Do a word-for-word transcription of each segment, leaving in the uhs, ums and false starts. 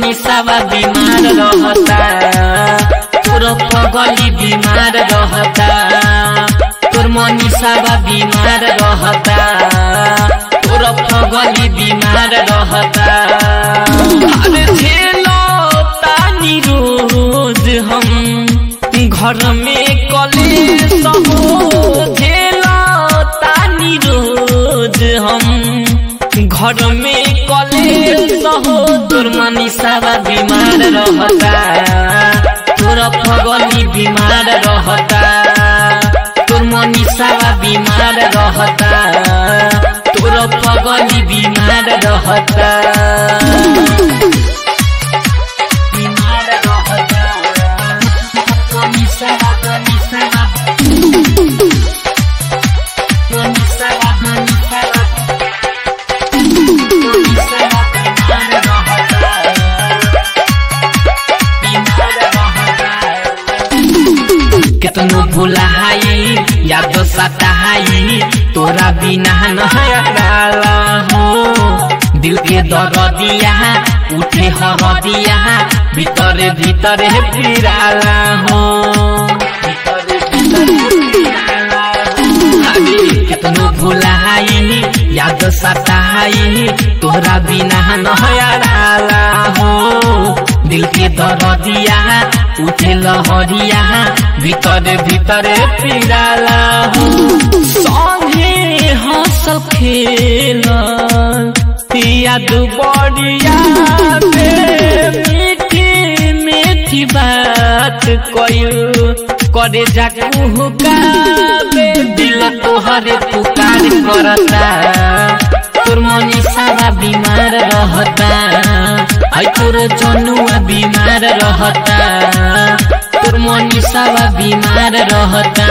मनीषावा बीमार रहता, तोर पगली बीमार रहता, तोर मनीषावा बीमार रहता, तोर पगली बीमार रहता। अरे झेलो तानी रोज हम घर में कलेश हो, झेलो तानी रोज हम घर में कलेश हो। तोर मनीषावा बीमार रहता, तोर पगली बीमार रहता, तोर मनीषावा बीमार रहता, तोर पगली बीमार रहता, बीमार रहता। मनीषावा मनीषावा मनीषावा मनीषावा कितनो भुलाई याद सताई, तोरा बिना नहला हो। दिल के दर्दिया उठे हरदिया, भीतर भीतर फिराला हो, कितनो भुलाई याद सताई, तोरा बिना नहला हो। दिल के दर्दिया उठे लहरिया, भीतर भीतर फिराला हो। संगे हंसल खेल याद बढ़िया, मीठी मीठी बात कइल करे जाकू का, दिल तोहरे पुकार करता। तोर मनीषावा बीमार रहता, है तोर जनुआ बीमार रहता, तोर मनीषावा बीमार रहता,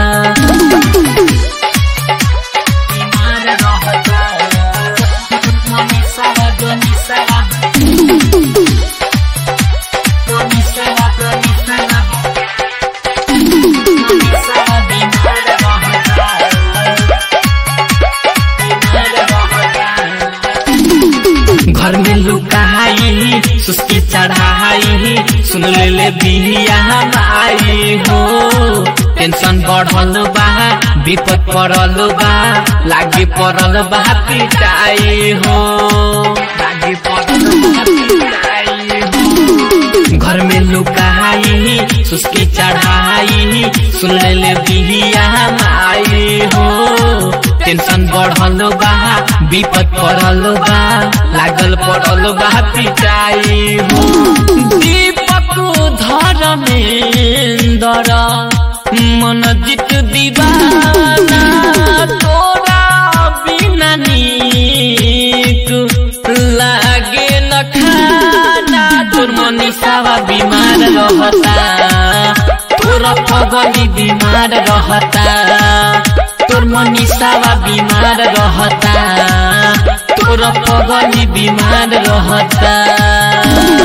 बीमार रहता। मनीषावा मनीषावा मनीषावा मनीषावा मनीषावा बीमार रहता, घर में लुकाई सुस्ती चढ़ाई, सुन ले ले बिहिया आई हो। टेंशन बढ़ल बा, विपद पड़ल बा, लागे पड़ल बा पिटाई हो, लागे पड़ल बा पिटाई हो। घर में लुकाई सुस्ती चढ़ाई, सुन ले ले बिहिया आई हो। टेंशन बढ़ल बा, विपद पड़ल बा, लागल पड़ल बा पिटाई हो। दीपक धर्मेंद्र मन जित दीवाना, तोरा बिना नीक लागे न खाना। तोर मनीषावा बीमार रहता, तोर पगली बीमार रहता, तोर मनीषावा बीमार रहता, तोर पगली बीमार रहता।